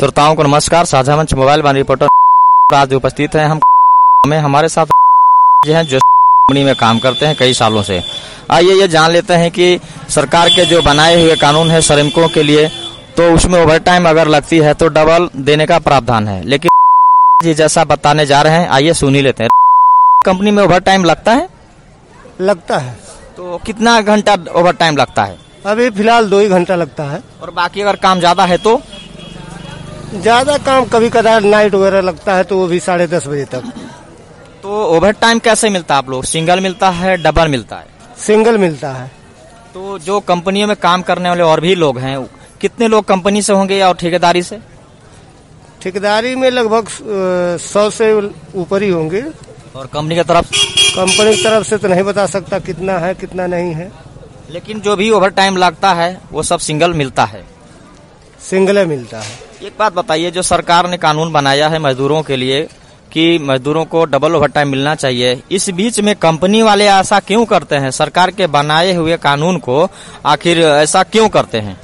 श्रोताओं को नमस्कार। साझा मंच मोबाइल वन रिपोर्टर आज उपस्थित हैं हमें हमारे साथ हैं जो कंपनी में काम करते हैं कई सालों से। आइए ये जान लेते हैं कि सरकार के जो बनाए हुए कानून है श्रमिकों के लिए, तो उसमें ओवर टाइम अगर लगती है तो डबल देने का प्रावधान है, लेकिन जी जैसा बताने जा रहे हैं आइए सुन ही लेते हैं। कंपनी में ओवर टाइम लगता है? लगता है। तो कितना घंटा ओवर टाइम लगता है? अभी फिलहाल 2 ही घंटा लगता है। और बाकी अगर काम ज्यादा है तो? ज्यादा काम कभी कदार नाइट वगैरह लगता है तो वो भी 10:30 बजे तक। तो ओवर टाइम कैसे मिलता है आप लोग? सिंगल मिलता है, डबल मिलता है? सिंगल मिलता है। तो जो कंपनियों में काम करने वाले और भी लोग हैं, कितने लोग कंपनी से होंगे या ठेकेदारी से? ठेकेदारी में लगभग 100 से ऊपर ही होंगे। और कंपनी की तरफ? कंपनी की तरफ से तो नहीं बता सकता कितना है कितना नहीं है, लेकिन जो भी ओवर टाइम लगता है वो सब सिंगल मिलता है? सिंगल मिलता है। एक बात बताइए, जो सरकार ने कानून बनाया है मजदूरों के लिए कि मजदूरों को डबल ओवर टाइम मिलना चाहिए, इस बीच में कंपनी वाले ऐसा क्यों करते हैं? सरकार के बनाए हुए कानून को आखिर ऐसा क्यों करते हैं?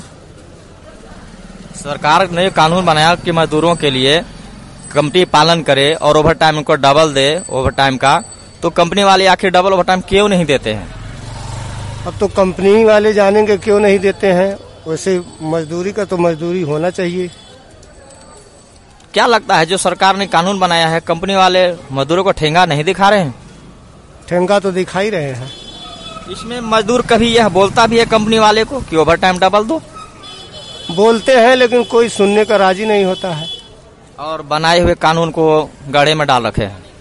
सरकार ने कानून बनाया कि मजदूरों के लिए कंपनी पालन करे और ओवर टाइम उनको डबल दे ओवर टाइम का, तो कंपनी वाले आखिर डबल ओवर टाइम क्यों नहीं देते हैं? अब तो कंपनी वाले जानेंगे क्यों नहीं देते हैं। वैसे मजदूरी का तो मजदूरी होना चाहिए। क्या लगता है जो सरकार ने कानून बनाया है, कंपनी वाले मजदूरों को ठेंगा नहीं दिखा रहे हैं? ठेंगा तो दिखा ही रहे हैं। इसमें मजदूर कभी यह बोलता भी है कंपनी वाले को कि ओवर टाइम डबल दो? बोलते हैं लेकिन कोई सुनने का राजी नहीं होता है। और बनाए हुए कानून को गड़े में डाल रखे हैं।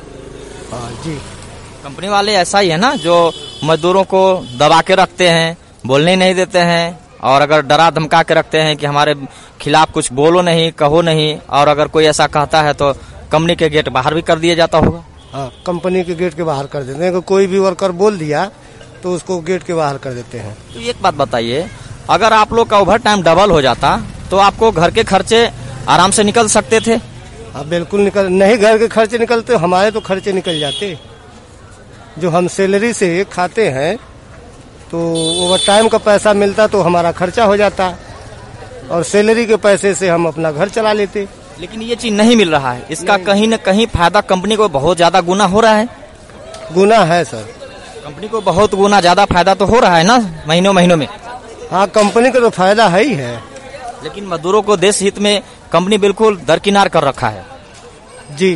जी, कंपनी वाले ऐसा ही है ना, जो मजदूरों को दबा के रखते हैं, बोलने नहीं देते हैं, और अगर डरा धमका के रखते हैं कि हमारे खिलाफ कुछ बोलो नहीं, कहो नहीं, और अगर कोई ऐसा कहता है तो कंपनी के गेट बाहर भी कर दिया जाता होगा। हाँ, कंपनी के गेट के बाहर कर देते हैं। कोई भी वर्कर बोल दिया तो उसको गेट के बाहर कर देते हैं। तो एक बात बताइए, अगर आप लोग का ओवर टाइम डबल हो जाता तो आपको घर के खर्चे आराम से निकल सकते थे? अब बिल्कुल नहीं, घर के खर्चे निकलते, हमारे तो खर्चे निकल जाते। जो हम सैलरी से खाते हैं तो ओवर टाइम का पैसा मिलता तो हमारा खर्चा हो जाता, और सैलरी के पैसे से हम अपना घर चला लेते। लेकिन ये चीज नहीं मिल रहा है, इसका कहीं न कहीं फायदा कंपनी को बहुत ज्यादा गुना हो रहा है। गुना है सर, कंपनी को बहुत गुना ज्यादा फायदा तो हो रहा है ना महीनों में। हाँ, कंपनी का तो फायदा है ही है, लेकिन मजदूरों को देश हित में कंपनी बिल्कुल दरकिनार कर रखा है। जी,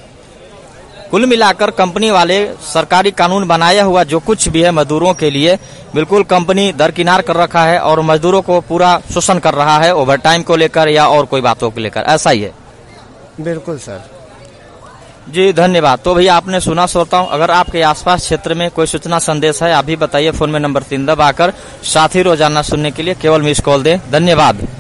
कुल मिलाकर कंपनी वाले सरकारी कानून बनाया हुआ जो कुछ भी है मजदूरों के लिए, बिल्कुल कंपनी दरकिनार कर रखा है और मजदूरों को पूरा शोषण कर रहा है ओवर टाइम को लेकर या और कोई बातों को लेकर। ऐसा ही है? बिल्कुल सर। जी धन्यवाद। तो भैया आपने सुना श्रोताओं, अगर आपके आसपास क्षेत्र में कोई सूचना संदेश है आप भी बताइए। फोन में नंबर 3 दबाकर साथ ही रोजाना सुनने के लिए केवल मिस कॉल दें। धन्यवाद।